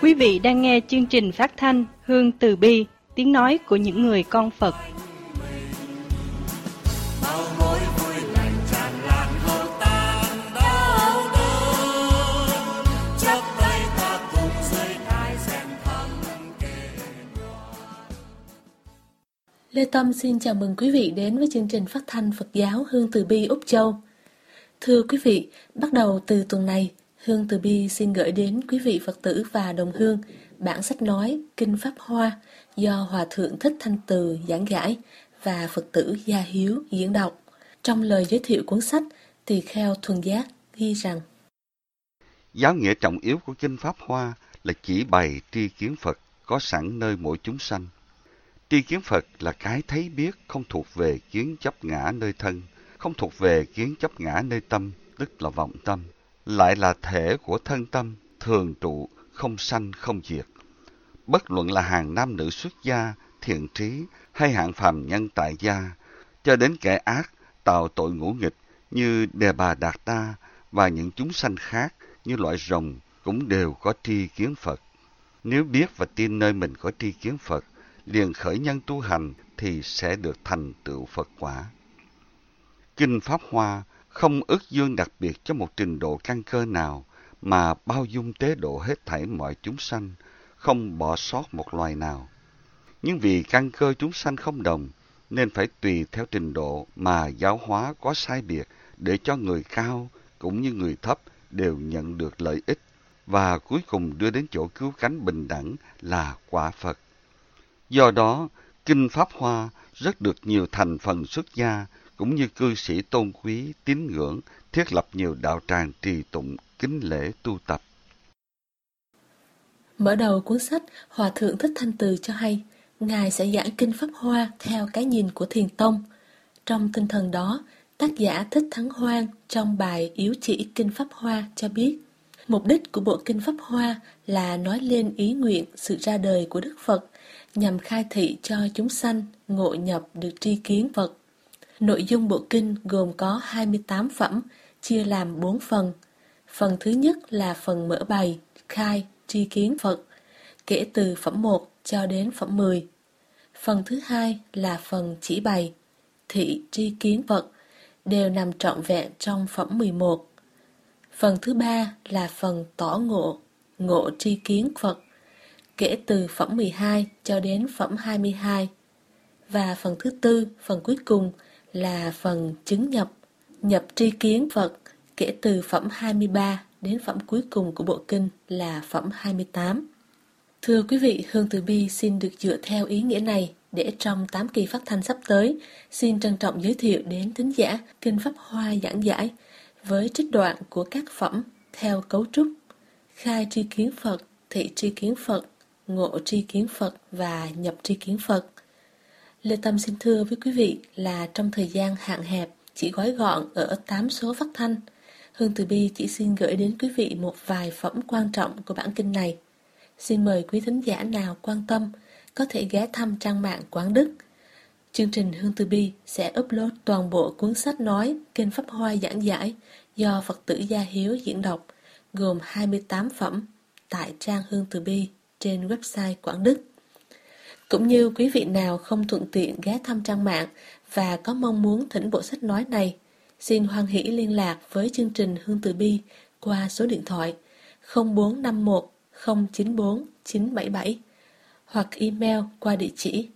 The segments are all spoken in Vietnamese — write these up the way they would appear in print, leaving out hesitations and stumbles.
Quý vị đang nghe chương trình phát thanh Hương Từ Bi, tiếng nói của những người con Phật. Lê Tâm xin chào mừng quý vị đến với chương trình phát thanh Phật giáo Hương Từ Bi Úc Châu. Thưa quý vị, bắt đầu từ tuần này, Hương Từ Bi xin gửi đến quý vị Phật tử và đồng hương bản sách nói Kinh Pháp Hoa do Hòa Thượng Thích Thanh Từ giảng giải và Phật tử Gia Hiếu diễn đọc. Trong lời giới thiệu cuốn sách, Tỳ Kheo Thuần Giác ghi rằng: giáo nghĩa trọng yếu của Kinh Pháp Hoa là chỉ bày tri kiến Phật có sẵn nơi mỗi chúng sanh. Tri kiến Phật là cái thấy biết không thuộc về kiến chấp ngã nơi thân, không thuộc về kiến chấp ngã nơi tâm, tức là vọng tâm, lại là thể của thân tâm, thường trụ, không sanh không diệt. Bất luận là hàng nam nữ xuất gia, thiện trí hay hạng phàm nhân tại gia, cho đến kẻ ác tạo tội ngũ nghịch như Đề Bà Đạt Đa và những chúng sanh khác như loại rồng cũng đều có tri kiến Phật. Nếu biết và tin nơi mình có tri kiến Phật, liền khởi nhân tu hành thì sẽ được thành tựu Phật quả. Kinh Pháp Hoa không ước dương đặc biệt cho một trình độ căn cơ nào, mà bao dung tế độ hết thảy mọi chúng sanh, không bỏ sót một loài nào. Nhưng vì căn cơ chúng sanh không đồng, nên phải tùy theo trình độ mà giáo hóa có sai biệt, để cho người cao cũng như người thấp đều nhận được lợi ích, và cuối cùng đưa đến chỗ cứu cánh bình đẳng là quả Phật. Do đó, Kinh Pháp Hoa rất được nhiều thành phần xuất gia cũng như cư sĩ tôn quý, tín ngưỡng, thiết lập nhiều đạo tràng trì tụng, kính lễ tu tập. Mở đầu cuốn sách, Hòa Thượng Thích Thanh Từ cho hay, Ngài sẽ giảng Kinh Pháp Hoa theo cái nhìn của Thiền Tông. Trong tinh thần đó, tác giả Thích Thắng Hoan trong bài Yếu chỉ Kinh Pháp Hoa cho biết, mục đích của bộ Kinh Pháp Hoa là nói lên ý nguyện sự ra đời của Đức Phật, nhằm khai thị cho chúng sanh ngộ nhập được tri kiến Phật. Nội dung bộ kinh gồm có 28 phẩm, chia làm 4 phần. Phần thứ nhất là phần mở bày, khai, tri kiến Phật, kể từ phẩm 1 cho đến phẩm 10. Phần thứ hai là phần chỉ bày, thị tri kiến Phật, đều nằm trọn vẹn trong phẩm 11. Phần thứ ba là phần tỏ ngộ, ngộ tri kiến Phật, kể từ phẩm 12 cho đến phẩm 22. Và phần thứ tư, phần cuối cùng là phần chứng nhập, nhập tri kiến Phật, kể từ phẩm 23 đến phẩm cuối cùng của bộ kinh là phẩm 28. Thưa quý vị, Hương Từ Bi xin được dựa theo ý nghĩa này để trong 8 kỳ phát thanh sắp tới, xin trân trọng giới thiệu đến thính giả Kinh Pháp Hoa giảng giải với trích đoạn của các phẩm theo cấu trúc: khai tri kiến Phật, thị tri kiến Phật, ngộ tri kiến Phật và nhập tri kiến Phật. Lê Tâm xin thưa với quý vị là trong thời gian hạn hẹp, chỉ gói gọn ở 8 số phát thanh, Hương Từ Bi chỉ xin gửi đến quý vị một vài phẩm quan trọng của bản kinh này. Xin mời quý thính giả nào quan tâm có thể ghé thăm trang mạng Quảng Đức. Chương trình Hương Từ Bi sẽ upload toàn bộ cuốn sách nói Kinh Pháp Hoa giảng giải do Phật tử Gia Hiếu diễn đọc, gồm 28 phẩm, tại trang Hương Từ Bi trên website Quảng Đức. Cũng như quý vị nào không thuận tiện ghé thăm trang mạng và có mong muốn thỉnh bộ sách nói này, xin hoan hỷ liên lạc với chương trình Hương Từ Bi qua số điện thoại 0451 094 977 hoặc email qua địa chỉ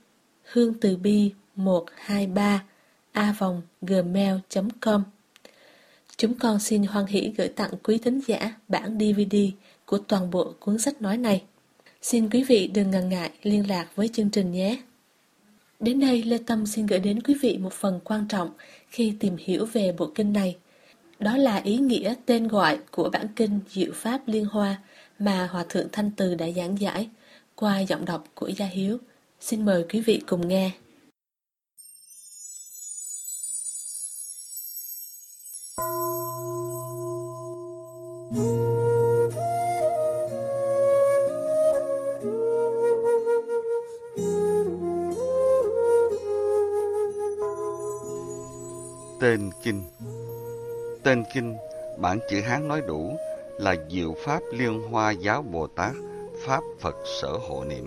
hương-từ-bi123@gmail.com. Chúng con xin hoan hỷ gửi tặng quý thính giả bản DVD của toàn bộ cuốn sách nói này. Xin quý vị đừng ngần ngại liên lạc với chương trình nhé. Đến đây, Lê Tâm xin gửi đến quý vị một phần quan trọng khi tìm hiểu về bộ kinh này. Đó là ý nghĩa tên gọi của bản kinh Diệu Pháp Liên Hoa mà Hòa Thượng Thanh Từ đã giảng giải qua giọng đọc của Gia Hiếu. Xin mời quý vị cùng nghe. Tên kinh. Tên kinh, bản chữ Hán nói đủ, là Diệu Pháp Liên Hoa Giáo Bồ Tát, Pháp Phật Sở Hộ Niệm,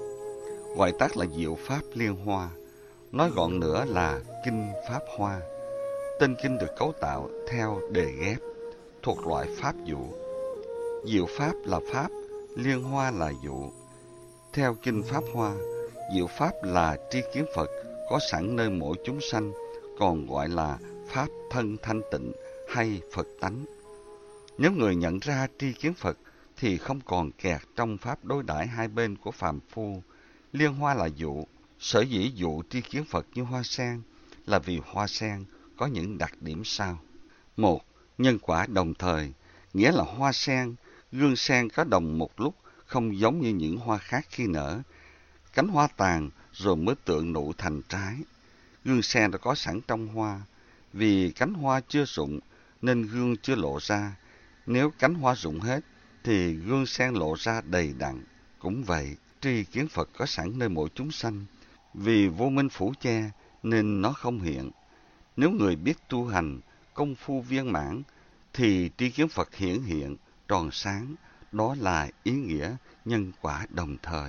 gọi tắt là Diệu Pháp Liên Hoa, nói gọn nữa là Kinh Pháp Hoa. Tên kinh được cấu tạo theo đề ghép, thuộc loại pháp dụ. Diệu Pháp là Pháp, Liên Hoa là dụ. Theo Kinh Pháp Hoa, Diệu Pháp là tri kiến Phật có sẵn nơi mỗi chúng sanh, còn gọi là Pháp thân thanh tịnh hay Phật tánh. Nếu người nhận ra tri kiến Phật thì không còn kẹt trong pháp đối đãi hai bên của phàm phu. Liên Hoa là dụ. Sở dĩ dụ tri kiến Phật như hoa sen là vì hoa sen có những đặc điểm sau. Một, nhân quả đồng thời, nghĩa là hoa sen, gương sen có đồng một lúc, không giống như những hoa khác khi nở. Cánh hoa tàn rồi mới tượng nụ thành trái. Gương sen đã có sẵn trong hoa. Vì cánh hoa chưa rụng nên gương chưa lộ ra. Nếu cánh hoa rụng hết thì gương sen lộ ra đầy đặn. Cũng vậy, tri kiến Phật có sẵn nơi mỗi chúng sanh. Vì vô minh phủ che nên nó không hiện. Nếu người biết tu hành, công phu viên mãn, thì tri kiến Phật hiển hiện, tròn sáng. Đó là ý nghĩa nhân quả đồng thời.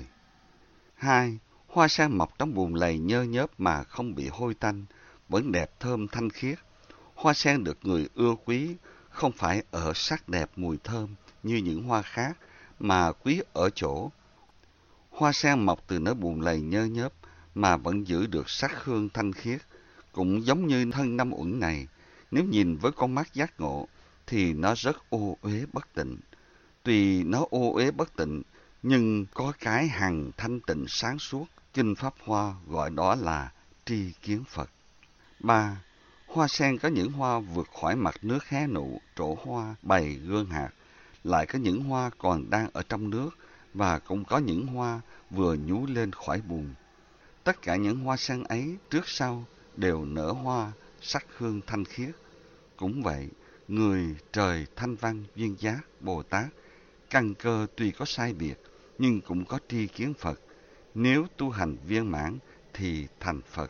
2. Hoa sen mọc trong bùn lầy nhơ nhớp mà không bị hôi tanh, vẫn đẹp thơm thanh khiết. Hoa sen được người ưa quý, không phải ở sắc đẹp mùi thơm như những hoa khác, mà quý ở chỗ. Hoa sen mọc từ nơi bùn lầy nhơ nhớp mà vẫn giữ được sắc hương thanh khiết, cũng giống như thân năm uẩn này. Nếu nhìn với con mắt giác ngộ, thì nó rất ô uế bất tịnh. Tuy nó ô uế bất tịnh, nhưng có cái hằng thanh tịnh sáng suốt. Kinh Pháp Hoa gọi đó là tri kiến Phật. 3. Hoa sen có những hoa vượt khỏi mặt nước hé nụ, trổ hoa, bày gương hạt. Lại có những hoa còn đang ở trong nước, và cũng có những hoa vừa nhú lên khỏi bùn. Tất cả những hoa sen ấy trước sau đều nở hoa, sắc hương thanh khiết. Cũng vậy, người trời thanh văn duyên giác Bồ Tát, căn cơ tuy có sai biệt, nhưng cũng có tri kiến Phật. Nếu tu hành viên mãn thì thành Phật.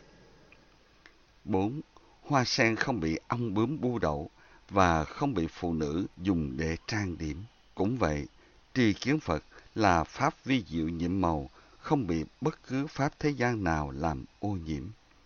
4. Hoa sen không bị ong bướm bu đậu và không bị phụ nữ dùng để trang điểm. Cũng vậy, tri kiến Phật là pháp vi diệu nhiệm màu, không bị bất cứ pháp thế gian nào làm ô nhiễm.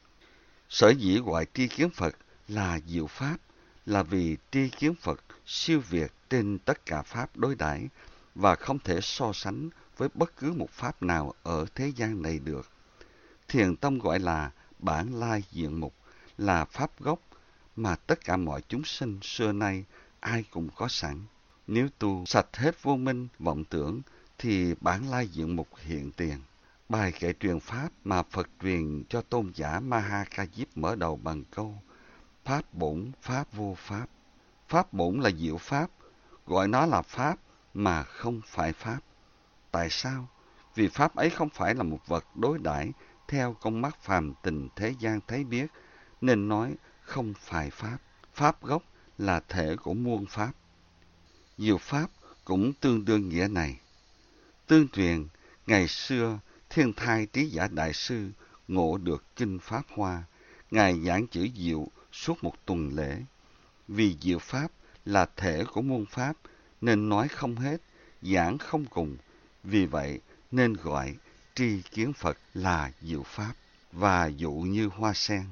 Sở dĩ gọi tri kiến Phật là diệu pháp là vì tri kiến Phật siêu việt trên tất cả pháp đối đãi và không thể so sánh với bất cứ một pháp nào ở thế gian này được. Thiền tông gọi là bản lai diện mục, là pháp gốc mà tất cả mọi chúng sinh xưa nay ai cũng có sẵn. Nếu tu sạch hết vô minh vọng tưởng thì bản lai diện mục hiện tiền. Bài kệ truyền pháp mà Phật truyền cho tôn giả Maha Ca Diếp mở đầu bằng câu: Pháp bổn, pháp vô pháp. Pháp bổn là diệu pháp, gọi nó là pháp mà không phải pháp. Tại sao? Vì pháp ấy không phải là một vật đối đãi theo con mắt phàm tình thế gian thấy biết, nên nói không phải pháp. Pháp gốc là thể của muôn pháp. Diệu pháp cũng tương đương nghĩa này. Tương truyền, ngày xưa Thiên Thai Trí Giả Đại Sư ngộ được Kinh Pháp Hoa, Ngài giảng chữ diệu suốt một tuần lễ. Vì diệu pháp là thể của muôn pháp, nên nói không hết, giảng không cùng. Vì vậy nên gọi tri kiến Phật là diệu pháp và dụ như hoa sen.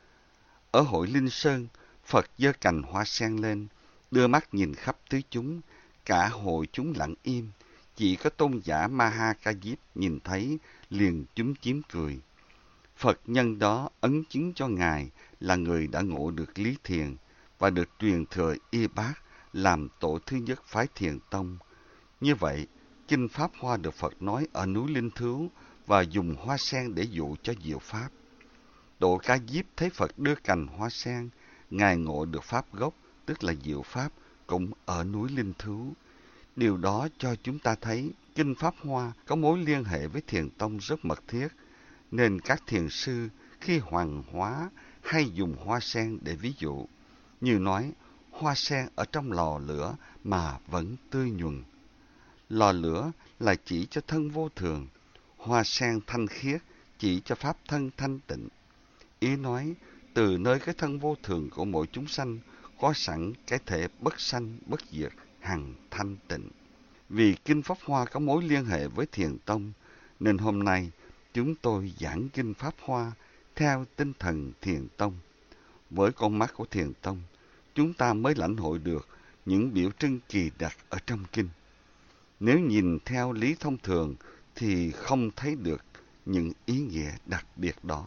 Ở hội Linh Sơn, Phật giơ cành hoa sen lên, đưa mắt nhìn khắp tứ chúng, cả hội chúng lặng im. Chỉ có tôn giả Maha Ca Diếp nhìn thấy liền chúm chím cười. Phật nhân đó ấn chứng cho Ngài là người đã ngộ được lý thiền và được truyền thừa Y Bát làm tổ thứ nhất phái Thiền tông. Như vậy, Kinh Pháp Hoa được Phật nói ở núi Linh Thứu và dùng hoa sen để dụ cho diệu pháp. Tổ Ca Diếp thấy Phật đưa cành hoa sen, Ngài ngộ được pháp gốc, tức là diệu pháp, cũng ở núi Linh Thứu. Điều đó cho chúng ta thấy Kinh Pháp Hoa có mối liên hệ với Thiền tông rất mật thiết, nên các thiền sư khi hoàng hóa hay dùng hoa sen để ví dụ, như nói hoa sen ở trong lò lửa mà vẫn tươi nhuần. Lò lửa là chỉ cho thân vô thường, hoa sen thanh khiết chỉ cho pháp thân thanh tịnh. Ý nói, từ nơi cái thân vô thường của mỗi chúng sanh có sẵn cái thể bất sanh bất diệt hằng thanh tịnh. Vì Kinh Pháp Hoa có mối liên hệ với Thiền Tông, nên hôm nay chúng tôi giảng Kinh Pháp Hoa theo tinh thần Thiền Tông. Với con mắt của Thiền Tông, chúng ta mới lãnh hội được những biểu trưng kỳ đặc ở trong Kinh. Nếu nhìn theo lý thông thường thì không thấy được những ý nghĩa đặc biệt đó.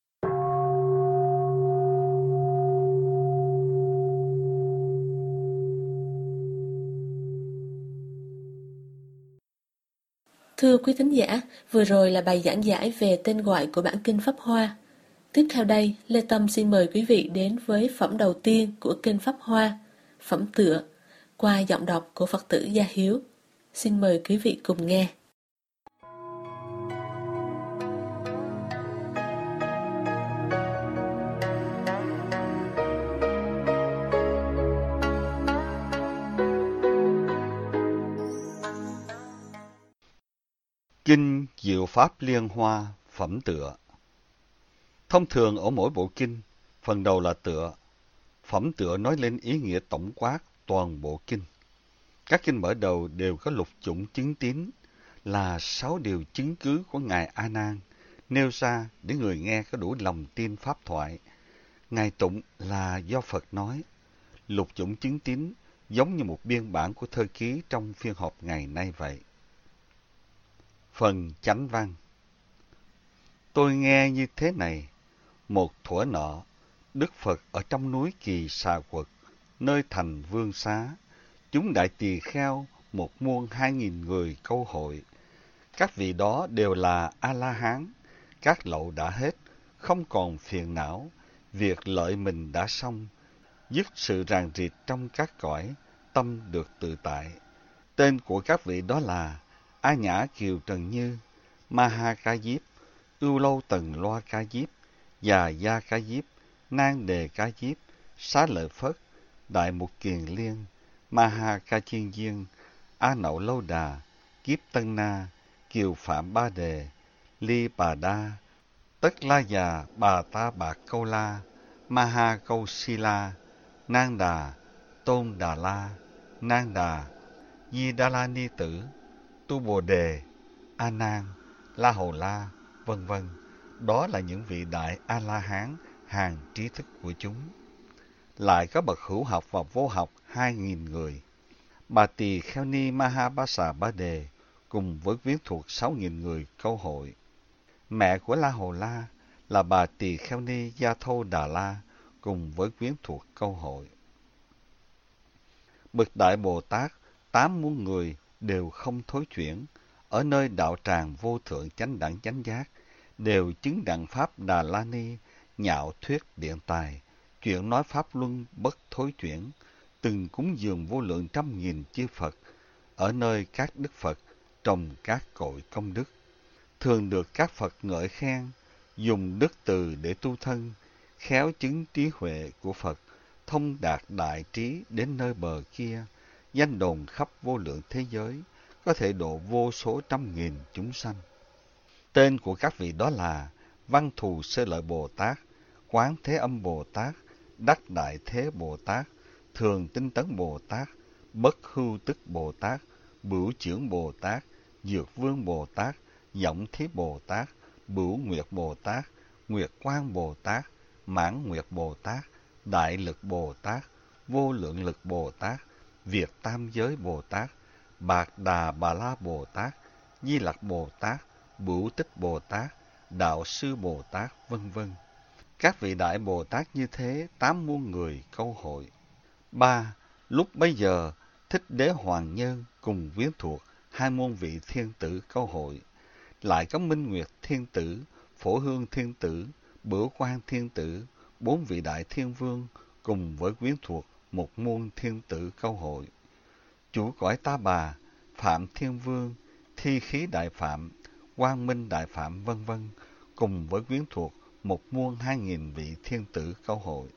Thưa quý thính giả, vừa rồi là bài giảng giải về tên gọi của bản Kinh Pháp Hoa. Tiếp theo đây, Lê Tâm xin mời quý vị đến với phẩm đầu tiên của Kinh Pháp Hoa, phẩm tựa, qua giọng đọc của Phật tử Gia Hiếu. Xin mời quý vị cùng nghe. Kinh Diệu Pháp Liên Hoa, phẩm tựa. Thông thường ở mỗi bộ kinh, phần đầu là tựa. Phẩm tựa nói lên ý nghĩa tổng quát toàn bộ kinh. Các kinh mở đầu đều có lục chủng chứng tín, là 6 điều chứng cứ của Ngài A Nan, nêu ra để người nghe có đủ lòng tin pháp thoại. Ngài tụng là do Phật nói. Lục chủng chứng tín giống như một biên bản của thơ ký trong phiên họp ngày nay vậy. Phần chánh văn. Tôi nghe như thế này: một thuở nọ, Đức Phật ở trong núi Kỳ Xà Quật, nơi thành Vương Xá, chúng đại tỳ kheo 1.200.000 người câu hội. Các vị đó đều là A-la-hán, các lậu đã hết, không còn phiền não, việc lợi mình đã xong, dứt sự ràng rịt trong các cõi, tâm được tự tại. Tên của các vị đó là A Nhã Kiều Trần Như, Ma Ha Ca Diếp, Ưu Lâu Tần Loa Ca Diếp, Già Gia Ca Diếp, Nan Đề Ca Diếp, Xá Lợi Phất, Đại Mục Kiền Liên, Ma Ha Ca Chiên Diên, A Nậu Lâu Đà, Kiếp Tân Na, Kiều Phạm Ba Đề, Ly Bà Đa, Tất La Già Bà Ta Bạc Câu La, Ma Ha Câu Si La, Nan Đà, Tôn Đà La, Nan Đà, Di Đà La Ni Tử, Tu Bồ Đề, A Nan, La Hầu La, vân vân. Đó là những vị đại A-la-hán hàng trí thức của chúng. Lại có bậc hữu học và vô học 2.000 người. Bà Tỳ Kheo Ni Mahabasa Ba Đề cùng với quyến thuộc 6.000 người câu hội. Mẹ của La Hầu La là bà Tỳ Kheo Ni Gia Thâu Đà La cùng với quyến thuộc câu hội. Bậc Đại Bồ Tát 8 muôn người đều không thối chuyển, ở nơi đạo tràng vô thượng chánh đẳng chánh giác, đều chứng đẳng pháp Đà La Ni, nhạo thuyết điện tài, chuyện nói pháp luân bất thối chuyển, từng cúng dường vô lượng trăm nghìn chư Phật, ở nơi các đức Phật trồng các cội công đức, thường được các Phật ngợi khen, dùng đức từ để tu thân, khéo chứng trí huệ của Phật, thông đạt đại trí đến nơi bờ kia, danh đồn khắp vô lượng thế giới, có thể độ vô số trăm nghìn chúng sanh. Tên của các vị đó là Văn Thù Sơ Lợi Bồ Tát, Quán Thế Âm Bồ Tát, Đắc Đại Thế Bồ Tát, Thường Tinh Tấn Bồ Tát, Bất Hưu Tức Bồ Tát, Bửu Chưởng Bồ Tát, Dược Vương Bồ Tát, Giọng Thí Bồ Tát, Bửu Nguyệt Bồ Tát, Nguyệt Quang Bồ Tát, Mãn Nguyệt Bồ Tát, Đại Lực Bồ Tát, Vô Lượng Lực Bồ Tát, Việt Tam Giới Bồ Tát, Bạc Đà Bà La Bồ Tát, Di Lặc Bồ Tát, Bửu Tích Bồ Tát, Đạo Sư Bồ Tát, vân vân. Các vị Đại Bồ Tát như thế 8 muôn người câu hội. 3. Lúc bấy giờ, Thích Đế Hoàng Nhân cùng quyến thuộc 2 muôn vị thiên tử câu hội. Lại có Minh Nguyệt Thiên Tử, Phổ Hương Thiên Tử, Bửu Quang Thiên Tử, 4 vị Đại Thiên Vương cùng với quyến thuộc 1 muôn thiên tử câu hội. Chủ cõi Ta Bà, Phạm Thiên Vương, Thi Khí Đại Phạm, Quang Minh Đại Phạm vân vân, cùng với quyến thuộc 1.200.000 vị thiên tử câu hội.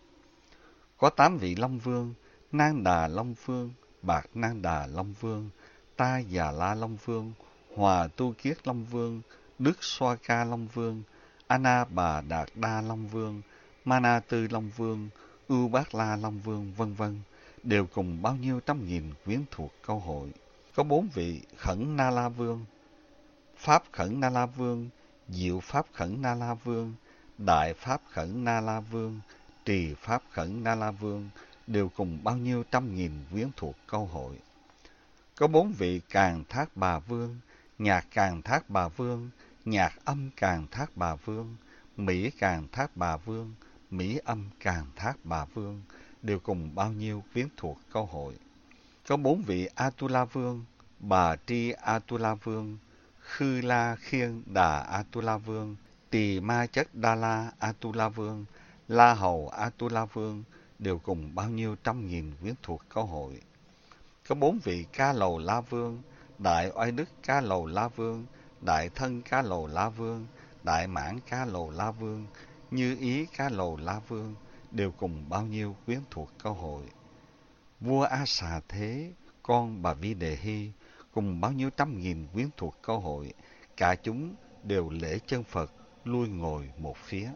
Có 8 vị Long Vương, Nan Đà Long Vương, Bạc Nan Đà Long Vương, Ta Già La Long Vương, Hòa Tu Kiết Long Vương, Đức Xoa Ca Long Vương, Ana Bà Đạt Đa Long Vương, Mana Tư Long Vương, Ưu Bát La Long Vương vân vân, đều cùng bao nhiêu trăm nghìn quyến thuộc câu hội. có 4 vị Khẩn Na La Vương: Pháp Khẩn Na La Vương, Diệu Pháp Khẩn Na La Vương, Đại Pháp Khẩn Na La Vương, Trì Pháp Khẩn Na La Vương, đều cùng bao nhiêu trăm nghìn quyến thuộc câu hội. Có 4 vị Càn Thác Bà Vương: Nhạc Càn Thác Bà Vương, Nhạc Âm Càn Thác Bà Vương, Mỹ Càn Thác Bà Vương, Mỹ Âm Càn Thác Bà Vương, đều cùng bao nhiêu quyến thuộc câu hội. Có 4 vị Atula Vương: Bà Tri Atula Vương, Khư La Khiên Đà Atula Vương, Tỳ Ma Chất Đa La Atula Vương, La Hầu Atula Vương, đều cùng bao nhiêu trăm nghìn quyến thuộc câu hội. Có 4 vị Ca Lầu La Vương: Đại Oai Đức Ca Lầu La Vương, Đại Thân Ca Lầu La Vương, Đại Mãn Ca Lầu La Vương, Như Ý Ca Lầu La Vương, đều cùng bao nhiêu quyến thuộc câu hội. Vua A Xà Thế, con bà Vi Đề Hy, cùng bao nhiêu trăm nghìn quyến thuộc câu hội, cả chúng đều lễ chân Phật, lui ngồi một phía.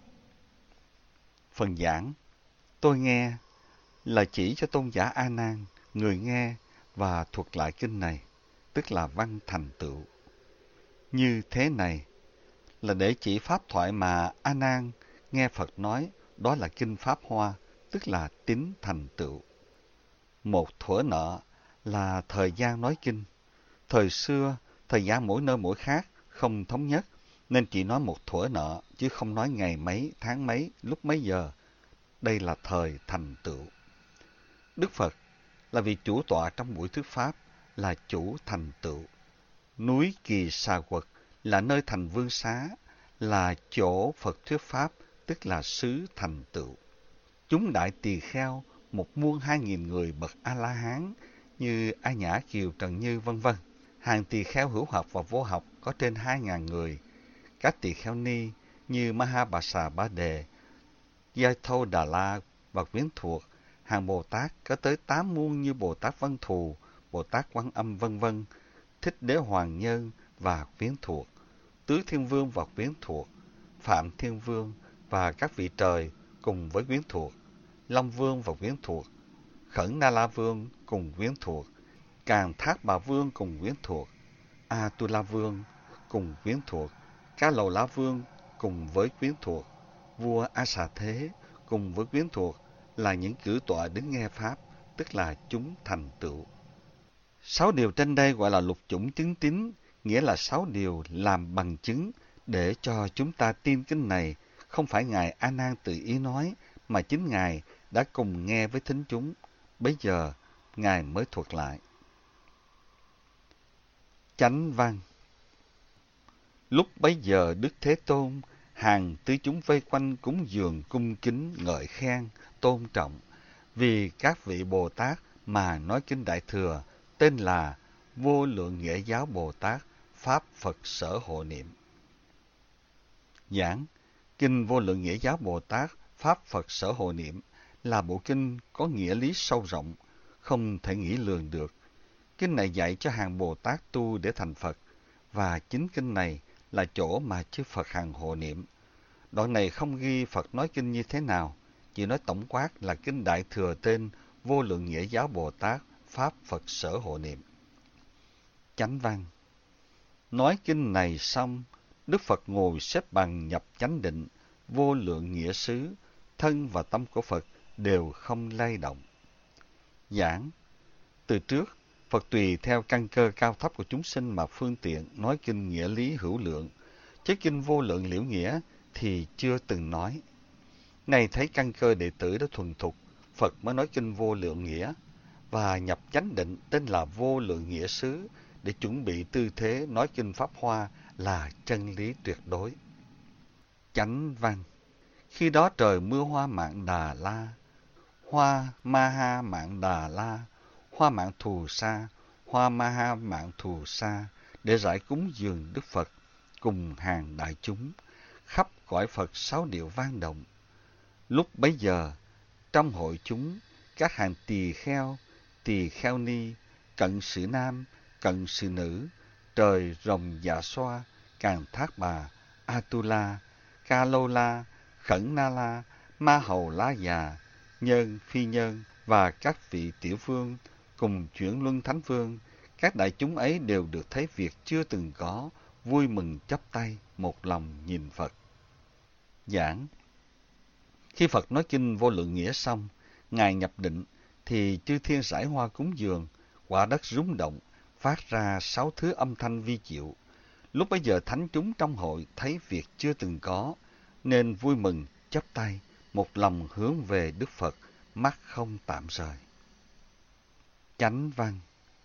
Phần giảng tôi nghe là chỉ cho tôn giả A Nan, người nghe và thuật lại kinh này, tức là văn thành tựu. Như thế này là để chỉ pháp thoại mà A Nan nghe Phật nói, đó là kinh Pháp Hoa, tức là tín thành tựu. Một thuở nọ là thời gian nói kinh. Thời xưa, thời gian mỗi nơi mỗi khác, không thống nhất, nên chỉ nói một thuở nọ, chứ không nói ngày mấy, tháng mấy, lúc mấy giờ. Đây là thời thành tựu. Đức Phật là vị chủ tọa trong buổi thuyết Pháp, là chủ thành tựu. Núi Kỳ Xà Quật là nơi thành vương xá, là chỗ Phật thuyết Pháp, tức là xứ thành tựu. Chúng đại tỳ kheo, 1.200.000 người bậc A-la-hán như A Nhã Kiều Trần Như vân vân. Hàng tỳ kheo hữu học và vô học có trên 2.000 người. Các tỳ kheo ni như Maha Bà Xà Ba Đề, Giai Thâu Đà La và quyến thuộc. Hàng Bồ Tát có tới 8 muôn như Bồ Tát Văn Thù, Bồ Tát Quan Âm vân vân. Thích Đế Hoàng Nhân và quyến thuộc. Tứ Thiên Vương và quyến thuộc. Phạm Thiên Vương và các vị trời cùng với quyến thuộc. Long Vương và quyến thuộc. Khẩn Na La Vương cùng quyến thuộc. Càn Thác Bà Vương cùng quyến thuộc. Atula Vương cùng quyến thuộc. Ca Lầu La Vương cùng với quyến thuộc. Vua A Xà Thế cùng với quyến thuộc là những cử tọa đứng nghe Pháp, tức là chúng thành tựu. 6 điều trên đây gọi là lục chủng chứng tín, nghĩa là 6 điều làm bằng chứng để cho chúng ta tin kinh này. Không phải Ngài A Nan tự ý nói, mà chính Ngài đã cùng nghe với thính chúng. Bây giờ, Ngài mới thuật lại. Chánh văn. Lúc bấy giờ Đức Thế Tôn, hàng tứ chúng vây quanh cúng dường cung kính ngợi khen, tôn trọng, vì các vị Bồ Tát mà nói kinh Đại Thừa, tên là Vô Lượng Nghĩa Giáo Bồ Tát, Pháp Phật Sở Hộ Niệm. Giảng Kinh Vô Lượng Nghĩa Giáo Bồ Tát, Pháp Phật Sở Hộ Niệm là bộ kinh có nghĩa lý sâu rộng, không thể nghĩ lường được. Kinh này dạy cho hàng Bồ Tát tu để thành Phật, và chính kinh này là chỗ mà chư Phật hàng hộ niệm. Đoạn này không ghi Phật nói kinh như thế nào, chỉ nói tổng quát là kinh Đại Thừa tên Vô Lượng Nghĩa Giáo Bồ Tát, Pháp Phật Sở Hộ Niệm. Chánh văn. Nói kinh này xong, Đức Phật ngồi xếp bằng nhập chánh định, vô lượng nghĩa xứ, thân và tâm của Phật đều không lay động. Giảng. Từ trước, Phật tùy theo căn cơ cao thấp của chúng sinh mà phương tiện nói kinh nghĩa lý hữu lượng, chứ kinh vô lượng liễu nghĩa thì chưa từng nói. Nay thấy căn cơ đệ tử đã thuần thục, Phật mới nói kinh vô lượng nghĩa, và nhập chánh định tên là vô lượng nghĩa xứ, để chuẩn bị tư thế nói kinh Pháp Hoa là chân lý tuyệt đối. Chánh văn. Khi đó trời mưa hoa Mạn Đà La, hoa Maha Mạn Đà La, hoa Mạn Thù Sa, hoa Maha Mạn Thù Sa, để rải cúng dường Đức Phật cùng hàng đại chúng, khắp cõi Phật 6 điệu vang động. Lúc bấy giờ, trong hội chúng, các hàng tỳ kheo ni, cận sự nam, cận sự nữ, trời rồng dạ xoa, Càn Thác Bà, Atula, Ca Lô La, Khẩn Na La, Ma Hầu La Già, Nhân Phi Nhân và các vị tiểu vương cùng chuyển luân thánh vương, Các đại chúng ấy đều được thấy việc chưa từng có, vui mừng chắp tay, một lòng nhìn Phật. Giảng. Khi Phật nói kinh Vô Lượng Nghĩa xong, Ngài nhập định, thì chư thiên rải hoa cúng dường, quả đất rung động, phát ra 6 thứ âm thanh vi diệu. Lúc bấy giờ thánh chúng trong hội thấy việc chưa từng có, nên vui mừng, chắp tay, một lòng hướng về Đức Phật, mắt không tạm rời. Chánh văn.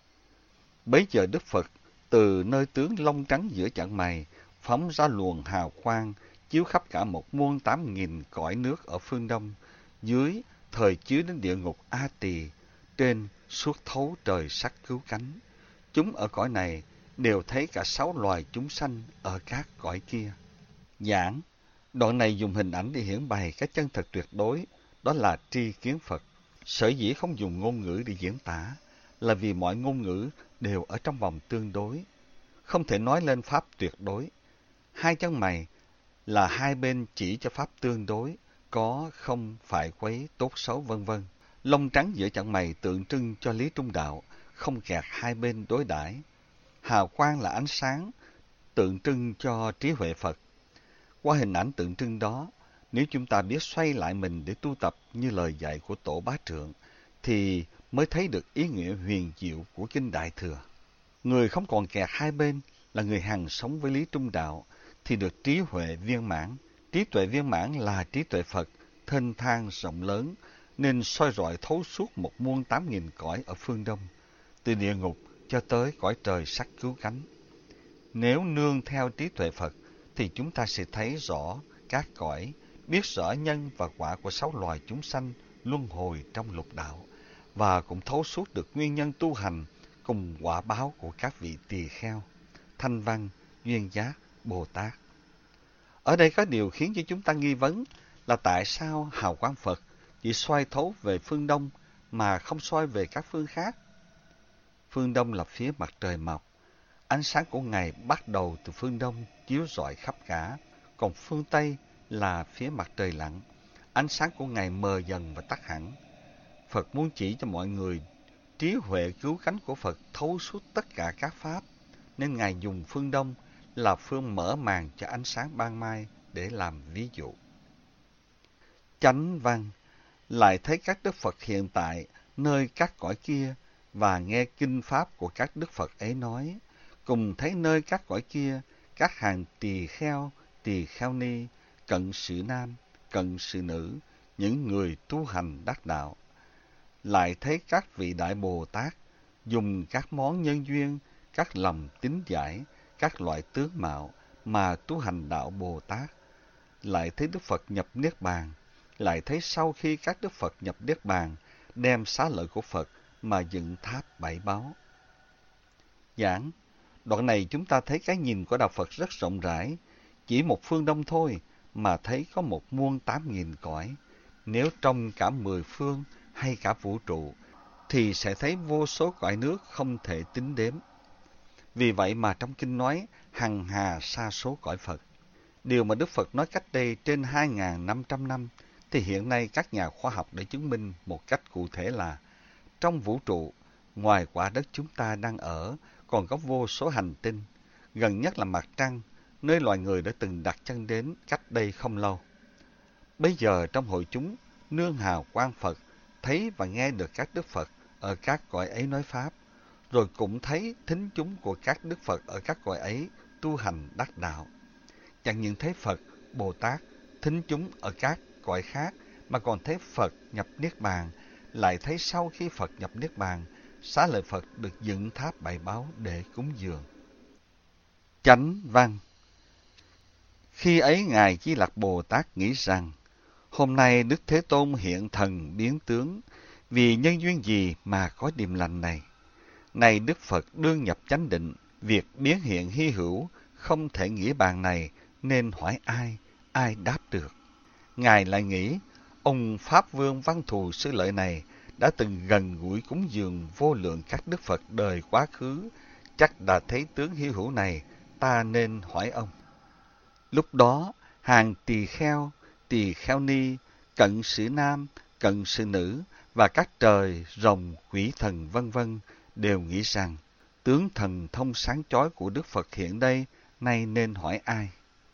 Bấy giờ Đức Phật từ nơi tướng lông trắng giữa chặng mày phóng ra luồng hào quang, chiếu khắp cả 1.800.000 cõi nước ở phương Đông, dưới thời chiếu đến địa ngục A Tỳ, trên suốt thấu trời sắc cứu cánh. Chúng ở cõi này đều thấy cả 6 loài chúng sanh ở các cõi kia. Giảng. Đoạn này dùng hình ảnh để hiển bày cái chân thật tuyệt đối, đó là tri kiến Phật. Sở dĩ không dùng ngôn ngữ để diễn tả, là vì mọi ngôn ngữ đều ở trong vòng tương đối, không thể nói lên pháp tuyệt đối. Hai chân mày là hai bên chỉ cho pháp tương đối, có không phải quấy tốt xấu vân vân. Lông trắng giữa chặng mày tượng trưng cho lý trung đạo, không kẹt hai bên đối đãi. Hào quang là ánh sáng, tượng trưng cho trí huệ Phật. Qua hình ảnh tượng trưng đó, nếu chúng ta biết xoay lại mình để tu tập như lời dạy của Tổ Bá Trượng, thì mới thấy được ý nghĩa huyền diệu của Kinh Đại Thừa. Người không còn kẹt hai bên là người hằng sống với lý trung đạo, thì được trí huệ viên mãn. Trí tuệ viên mãn là trí tuệ Phật, thênh thang rộng lớn, nên soi rọi thấu suốt 1.800.000 cõi ở phương Đông, từ địa ngục cho tới cõi trời sắc cứu cánh. Nếu nương theo trí tuệ Phật, thì chúng ta sẽ thấy rõ các cõi, biết rõ nhân và quả của 6 loài chúng sanh luân hồi trong lục đạo, và cũng thấu suốt được nguyên nhân tu hành cùng quả báo của các vị tỳ kheo, Thanh Văn, Duyên Giác, Bồ Tát. Ở đây có điều khiến cho chúng ta nghi vấn là tại sao hào quang Phật chỉ soi thấu về phương Đông mà không soi về các phương khác. Phương Đông là phía mặt trời mọc, ánh sáng của Ngài bắt đầu từ phương Đông chiếu rọi khắp cả, còn phương Tây là phía mặt trời lặn, ánh sáng của Ngài mờ dần và tắt hẳn. Phật muốn chỉ cho mọi người trí huệ cứu cánh của Phật thấu suốt tất cả các pháp, nên Ngài dùng phương Đông là phương mở màn cho ánh sáng ban mai để làm ví dụ. Chánh văn. Lại thấy các Đức Phật hiện tại nơi các cõi kia và nghe kinh pháp của các Đức Phật ấy nói, cùng thấy nơi các cõi kia các hàng tỳ kheo ni, cận sự nam, cận sự nữ, những người tu hành đắc đạo. Lại thấy các vị Đại Bồ Tát dùng các món nhân duyên, các lòng tín giải, các loại tướng mạo mà tu hành đạo Bồ Tát. Lại thấy Đức Phật nhập Niết Bàn. Lại thấy sau khi các Đức Phật nhập Niết Bàn, đem xá lợi của Phật mà dựng tháp bảy báu. Giảng. Đoạn này chúng ta thấy cái nhìn của Đạo Phật rất rộng rãi, chỉ một phương Đông thôi mà thấy có 1.800.000 cõi. Nếu trong cả 10 phương hay cả vũ trụ, thì sẽ thấy vô số cõi nước không thể tính đếm. Vì vậy mà trong kinh nói hằng hà sa số cõi Phật. Điều mà Đức Phật nói cách đây trên 2.500 năm, thì hiện nay các nhà khoa học đã chứng minh một cách cụ thể là trong vũ trụ, ngoài quả đất chúng ta đang ở, còn có vô số hành tinh, gần nhất là mặt trăng, nơi loài người đã từng đặt chân đến cách đây không lâu. Bây giờ trong hội chúng, nương hào quang Phật, thấy và nghe được các Đức Phật ở các cõi ấy nói Pháp, rồi cũng thấy thính chúng của các Đức Phật ở các cõi ấy tu hành đắc đạo. Chẳng những thấy Phật, Bồ Tát, thính chúng ở các cõi khác, mà còn thấy Phật nhập Niết Bàn, lại thấy sau khi Phật nhập Niết Bàn, xá lợi Phật được dựng tháp bảy báu để cúng dường. Chánh văn. Khi ấy Ngài Di Lặc Bồ Tát nghĩ rằng, hôm nay Đức Thế Tôn hiện thần biến tướng, vì nhân duyên gì mà có điềm lành này? Này Đức Phật đương nhập chánh định, việc biến hiện hy hữu, không thể nghĩ bàn này, nên hỏi ai đáp được. Ngài lại nghĩ, ông Pháp Vương Văn Thù Sư Lợi này đã từng gần gũi cúng dường vô lượng các Đức Phật đời quá khứ, chắc đã thấy tướng hy hữu này, ta nên hỏi ông. Lúc đó, hàng tỳ kheo ni, cận sự nam, cận sự nữ và các trời, rồng, quỷ thần vân vân đều nghĩ rằng Tướng thần thông sáng chói của Đức Phật hiện đây, nay nên hỏi ai?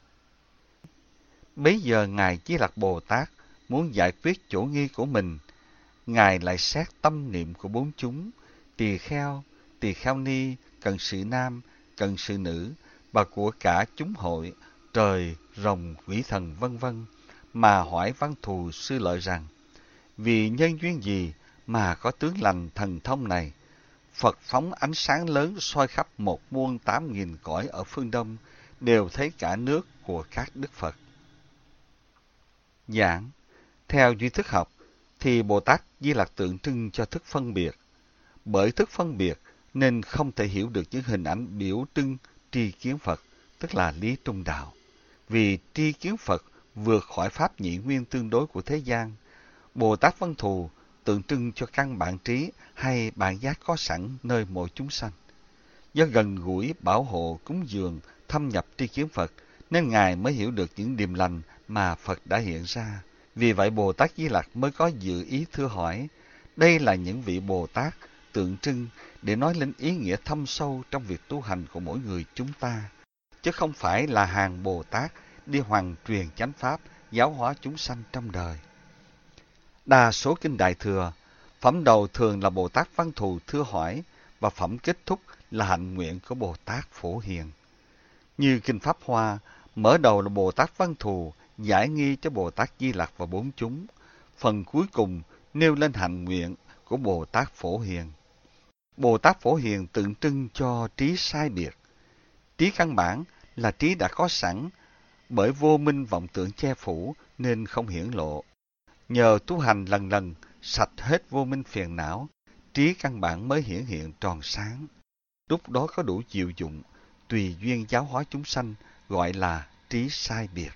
Bấy giờ Ngài Di Lặc Bồ Tát muốn giải quyết chỗ nghi của mình. Ngài lại xét tâm niệm của bốn chúng, tỳ kheo ni, cận sự nam, cận sự nữ, và của cả chúng hội, trời, rồng, quỷ thần vân vân, mà hỏi Văn Thù Sư Lợi rằng, vì nhân duyên gì mà có tướng lành thần thông này? Phật phóng ánh sáng lớn soi khắp 1.800.000 cõi ở phương Đông, đều thấy cả nước của các Đức Phật. Giảng, theo duy thức học, thì Bồ Tát Di Lặc tượng trưng cho thức phân biệt. Bởi thức phân biệt nên không thể hiểu được những hình ảnh biểu trưng tri kiến Phật, tức là lý trung đạo. Vì tri kiến Phật vượt khỏi pháp nhị nguyên tương đối của thế gian. Bồ Tát Văn Thù tượng trưng cho căn bản trí hay bản giác có sẵn nơi mỗi chúng sanh. Do gần gũi, bảo hộ, cúng dường, thâm nhập tri kiến Phật, nên Ngài mới hiểu được những điềm lành mà Phật đã hiện ra. Vì vậy Bồ Tát Di Lặc mới có dự ý thưa hỏi. Đây là những vị Bồ Tát tượng trưng để nói lên ý nghĩa thâm sâu trong việc tu hành của mỗi người chúng ta, chứ không phải là hàng Bồ Tát đi hoằng truyền chánh pháp, giáo hóa chúng sanh trong đời. Đa số kinh Đại Thừa, phẩm đầu thường là Bồ Tát Văn Thù thưa hỏi, và phẩm kết thúc là hạnh nguyện của Bồ Tát Phổ Hiền. Như kinh Pháp Hoa, mở đầu là Bồ Tát Văn Thù giải nghi cho Bồ Tát Di Lặc và bốn chúng. Phần cuối cùng nêu lên hạnh nguyện của Bồ Tát Phổ Hiền. Bồ Tát Phổ Hiền tượng trưng cho trí sai biệt. Trí căn bản là trí đã có sẵn, bởi vô minh vọng tưởng che phủ nên không hiển lộ. Nhờ tu hành lần lần sạch hết vô minh phiền não, trí căn bản mới hiển hiện tròn sáng. Lúc đó có đủ diệu dụng, tùy duyên giáo hóa chúng sanh, gọi là trí sai biệt.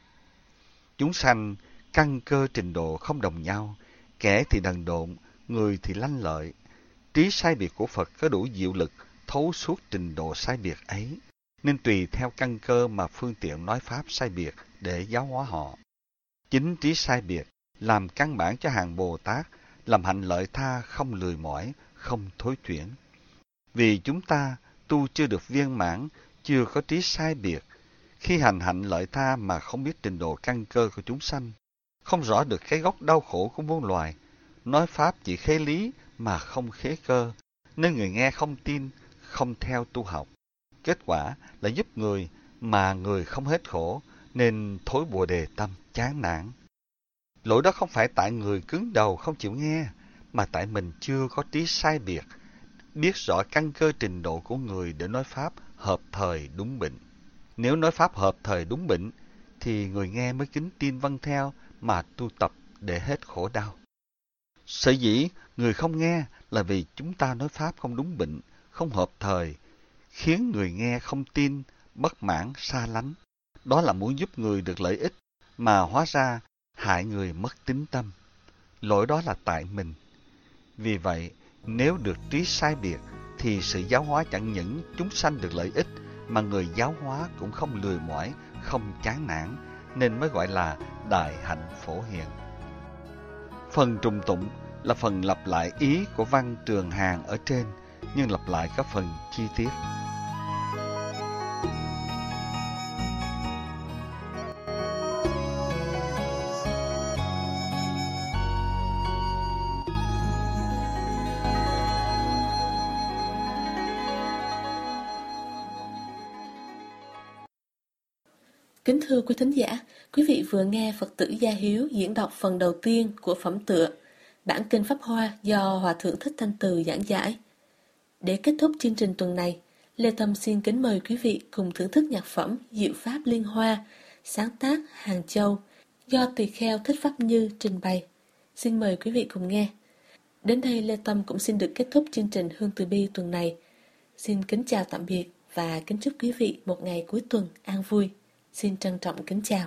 Chúng sanh căn cơ trình độ không đồng nhau, kẻ thì đần độn, người thì lanh lợi. Trí sai biệt của Phật có đủ diệu lực thấu suốt trình độ sai biệt ấy, nên tùy theo căn cơ mà phương tiện nói pháp sai biệt để giáo hóa họ. Chính trí sai biệt làm căn bản cho hàng Bồ Tát, làm hạnh lợi tha không lười mỏi, không thối chuyển. Vì chúng ta tu chưa được viên mãn, chưa có trí sai biệt, khi hành hạnh lợi tha mà không biết trình độ căn cơ của chúng sanh, không rõ được cái gốc đau khổ của muôn loài, nói pháp chỉ khế lý mà không khế cơ, nên người nghe không tin, không theo tu học. Kết quả là giúp người mà người không hết khổ, nên thối bồ đề tâm, chán nản. Lỗi đó không phải tại người cứng đầu không chịu nghe, mà tại mình chưa có trí sai biệt, biết rõ căn cơ trình độ của người để nói pháp hợp thời đúng bệnh. Nếu nói pháp hợp thời đúng bệnh, thì người nghe mới kính tin vâng theo mà tu tập để hết khổ đau. Sở dĩ người không nghe là vì chúng ta nói pháp không đúng bệnh, không hợp thời, khiến người nghe không tin, bất mãn, xa lánh. Đó là muốn giúp người được lợi ích, mà hóa ra hại người mất tín tâm. Lỗi đó là tại mình. Vì vậy, nếu được trí sai biệt, thì sự giáo hóa chẳng những chúng sanh được lợi ích, mà người giáo hóa cũng không lười mỏi, không chán nản, nên mới gọi là đại hạnh phổ hiền. Phần trùng tụng là phần lặp lại ý của văn Trường Hàn ở trên, nhưng lặp lại các phần chi tiết. Kính thưa quý thính giả, quý vị vừa nghe Phật tử Gia Hiếu diễn đọc phần đầu tiên của phẩm tựa Bản Kinh Pháp Hoa do Hòa Thượng Thích Thanh Từ giảng giải. Để kết thúc chương trình tuần này, Lê Tâm xin kính mời quý vị cùng thưởng thức nhạc phẩm Diệu Pháp Liên Hoa, sáng tác Hàng Châu, do tỳ kheo Thích Pháp Như trình bày. Xin mời quý vị cùng nghe. Đến đây Lê Tâm cũng xin được kết thúc chương trình Hương Từ Bi tuần này. Xin kính chào tạm biệt và kính chúc quý vị một ngày cuối tuần an vui. Xin trân trọng kính chào.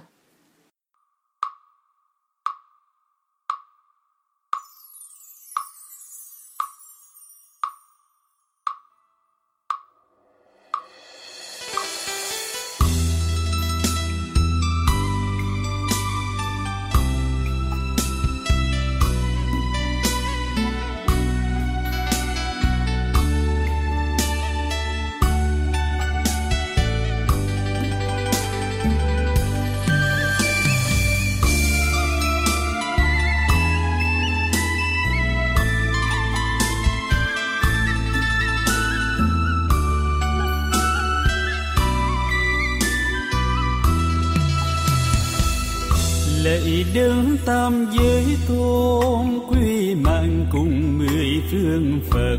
lạy Đấng tam giới tôn, quy mạng cùng mười phương Phật.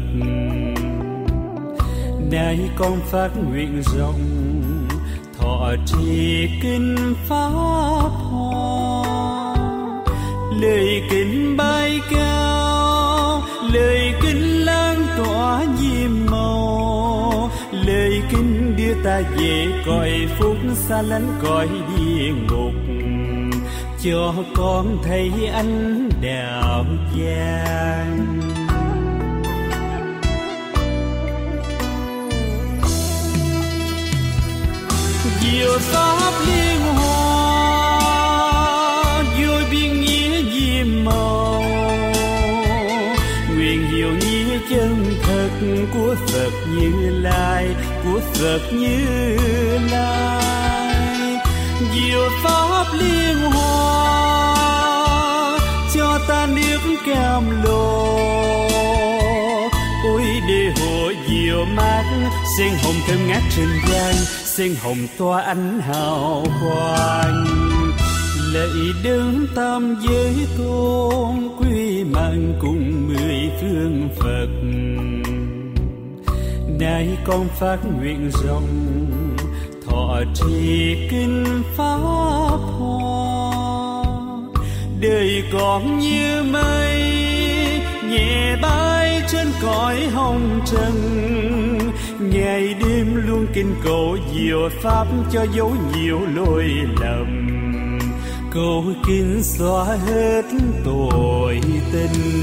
Nay con phát nguyện rộng, thọ trì kinh pháp hoa. Lời kính bay cao, lời kính lan tỏa nhiệm màu, lời kính đưa ta về cõi phúc xa lánh cõi địa ngục, cho con thấy ánh đạo vàng. Diệu pháp liên hoa, vui biên nghĩa diêm màu, nguyện hiểu nghĩa chân thật của Phật Như Lai, của Phật Như Lai. Diệu pháp liên hoa, cho ta nước cam lồ. Ôi đề hồ diệu mát, sen hồng thơm ngát trên gian, sen hồng tỏa ánh hào quang. Lạy Đấng tam giới tôn, quy mạng cùng mười phương Phật. Nay con phát nguyện rộng, thọ trì kinh pháp hoa. Đời con như mây, nhẹ bay trên cõi hồng trần, ngày đêm luôn kinh cầu diệu pháp cho dấu nhiều lỗi lầm, cầu kinh xóa hết tội tình.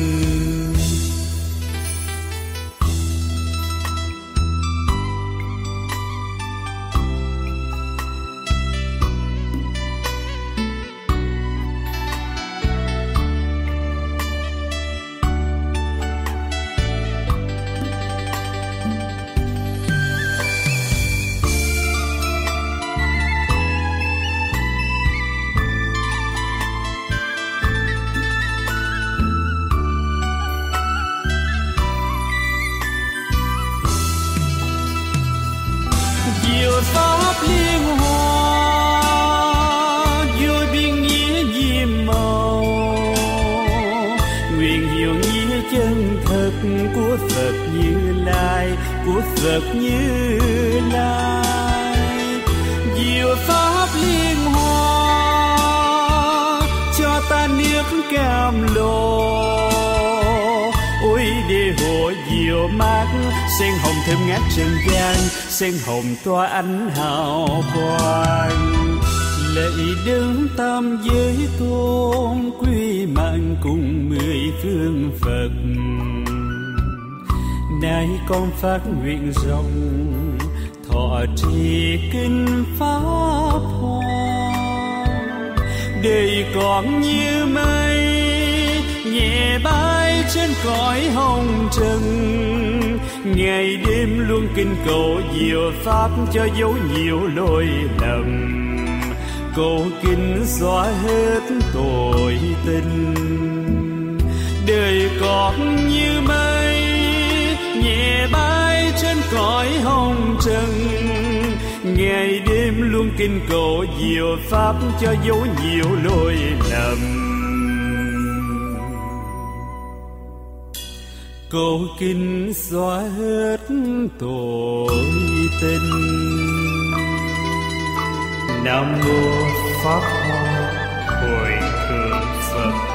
Diệu pháp liên hoa, vui biên nghĩa diêm màu, nguyện hiểu nghĩa chân thật của Phật Như Lai, của Phật Như Lai. Diệu pháp liên hoa, cho ta nước cam lồ. Ôi đề hồ diệu mát, sen hồng thơm ngát trên gian, sen hồng tỏa ánh hào quang. Lạy Đấng tam giới tôn, quy mạng cùng mười phương Phật. Nay con phát nguyện rộng, thọ trì kinh pháp hoa. Đời con như mây, nhẹ bay trên cõi hồng trần, ngày đêm luôn kinh cầu diệu pháp cho dấu nhiều lỗi lầm, cầu kinh xóa hết tội tình. Đời con như mây, nhẹ bay trên cõi hồng trần, ngày đêm luôn kinh cầu diệu pháp cho dấu nhiều lỗi lầm, cầu kinh xóa hết tội tình. Nam mô Pháp Hoa Hội Thượng Phật.